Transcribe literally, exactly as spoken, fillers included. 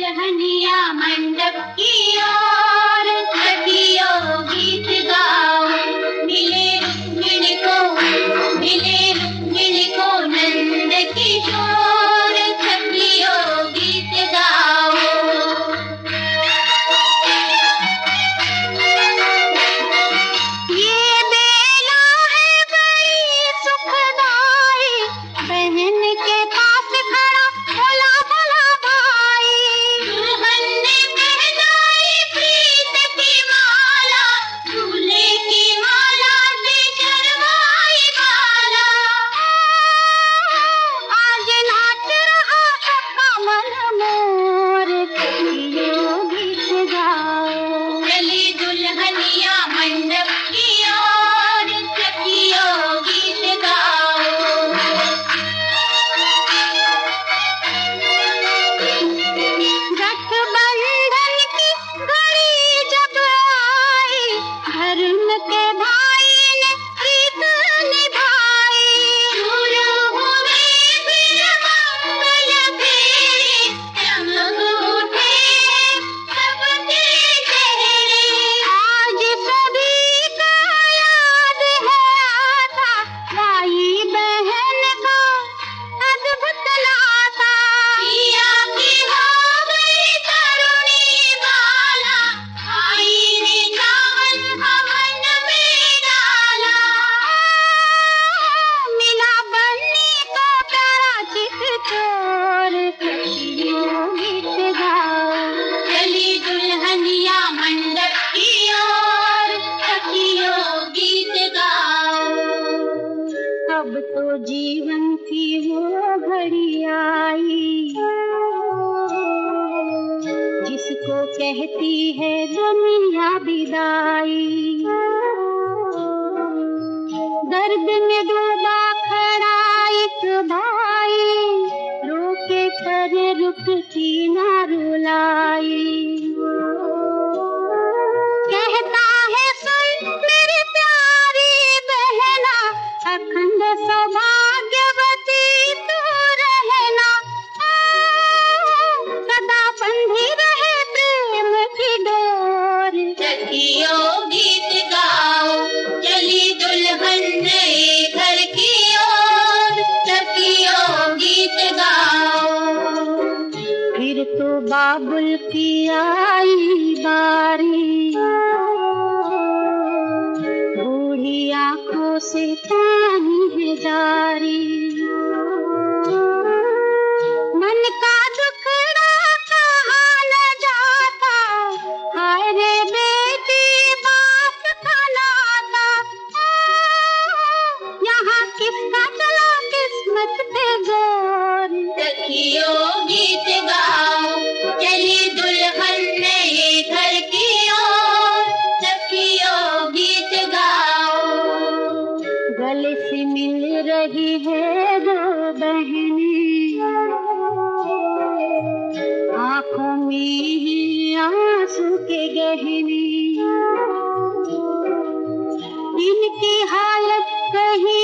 दुल्हनिया मंडप की ओर सखियों गीत गाओ। मिले रुक्मिणी को, मिले रुक्मिणी को नंद किशोर, सखियों गीत गाओ। ये बेला है बड़ी सुखदाई, बहन के पास खड़ा भोला भोला भाई। दुल्हन ने पहनाई प्रीत की माला, दूल्हे की माला से चढ़वाई बाला। आज नाच रहा सबका मन मोर, सखियों गीत गाओ। चली दुल्हनिया मंडप की ओर, सखियों गीत गाओ। गठबंधन की घड़ी जब आई, धर्म के भाई ने प्रीत निभाई। दूर हुए फिर मंगल फेरे, चमक उठे सबके चेहरे। आज सभी को याद है आता, भाई बहन का अद्भुत नाता। पिया की हो गई तरुणी बाला, भाई ने चावल हवन में डाला। मिला बन्नी को प्यारा चित चोर, सखियों गीत गाओ। चली दुल्हनिया मंडप की ओर, सखियों गीत गाओ। अब तो जीवन की वो घड़ी आई, जिसको कहती है दुनिया विदाई। दर्द में डूबा खड़ा एक भाई, रोके पर रुकती ना रुलाई। कहता है सुन मेरी प्यारी बहना, अखंड सौभाग्यवती तू रहना। सदा बंधी रहे प्रेम की डोर, सखियों गीत गाओ। चली दुल्हन नए घर की ओर, सखियों गीत गाओ। फिर तो बाबुल की आई बारी, बूढ़ी आंखों से पानी है जारी। मन का दुखड़ा कहा न जाता, हाय रे बेटी बाप का नाता। यहाँ किसका चला किस्मत पे जोर, सखियों गीत गाओ। चली दुल्हन नए घर की ओर, सखियों गीत गाओ। गले से मिल रही है दो बहनें, आँखों में है आंसू के गहने। इनकी हालत कहीं